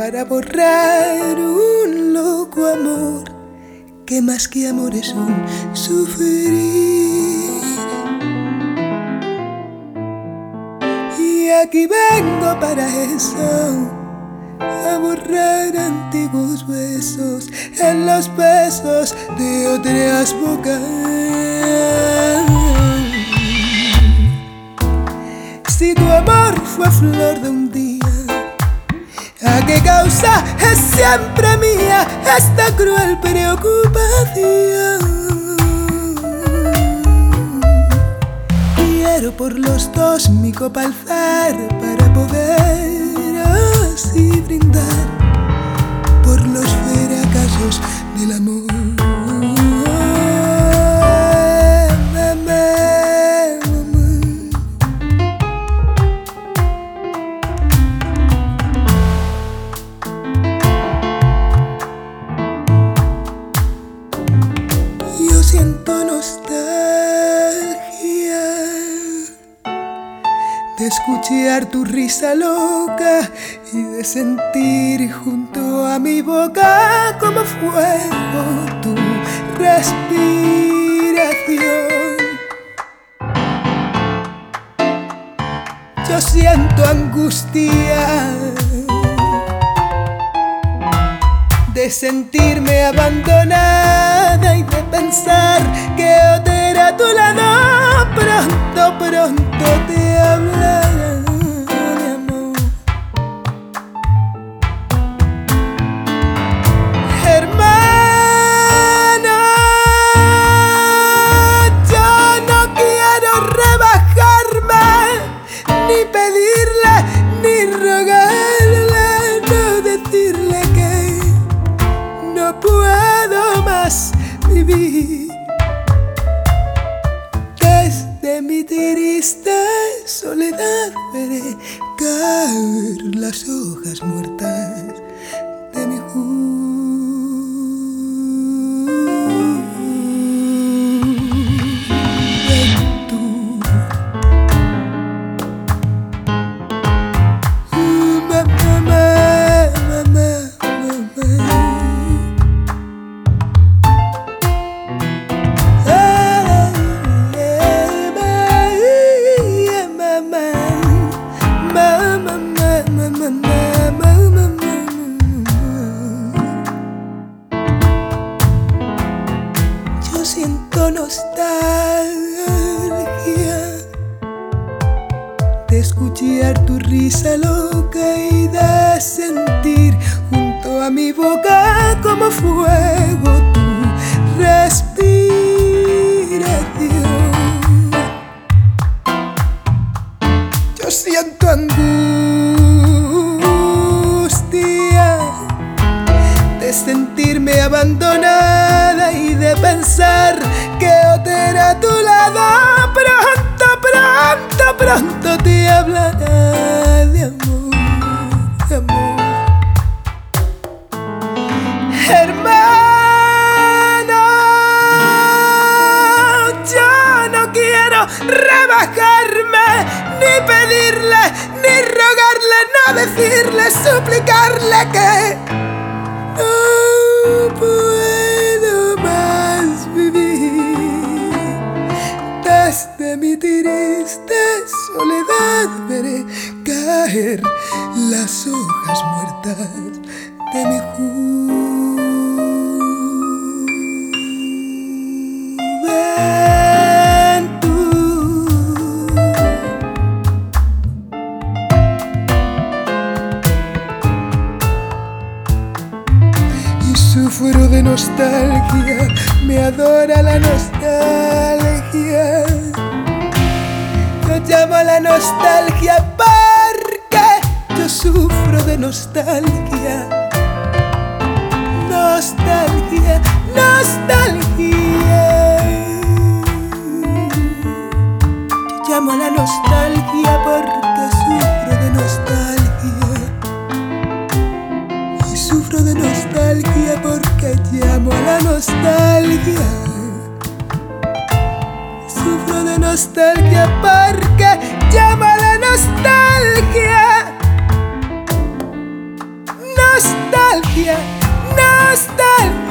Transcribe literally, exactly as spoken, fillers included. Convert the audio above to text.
para borrar un loco amor que más que amor es un sufrir. Y aquí vengo para eso, a borrar antiguos besos en los besos de otras bocas. Si tu amor fue flor de un día, ¿a qué causa es siempre mía esta cruel preocupación? Quiero por los dos mi copa alzar para poder así brindar por los fracasos del amor. Yo siento nostalgia de escuchar tu risa loca y de sentir junto a mi boca como fuego tu respiración. Yo siento angustia de sentirme abandonada y de pensar que otra a tu lado pronto, pronto te hablará de amor. Hermana, yo no quiero rebajarme, ni pedirle, ni rogarle, no decirle que no puedo más vivir. Desde mi triste soledad veré caer las hojas muertas de mi juventud. Mamá, mamá, mamá. Yo siento nostalgia de escuchar tu risa loca y de sentir junto a mi boca como fuego tu respiración. Yo siento angustia de sentirme abandonada y de pensar que otra a tu lado pronto, pronto, pronto te hablará de amor, de amor. Hermana, yo no quiero rebajarme, ni pedirle, ni rogarle, no decirle, suplicarle que no puedo más vivir. Desde mi triste soledad veré caer las hojas muertas de mi juventud. Y sufro de nostalgia, me adora la nostalgia. Yo llamo a la nostalgia porque yo sufro de nostalgia. Nostalgia, nostalgia. Yo llamo a la nostalgia porque sufro de nostalgia. Y sufro de nostalgia porque llamo a la nostalgia. Sufro de nostalgia porque llamo a la nostalgia. Nostalgia. nostalgia, nostalgia.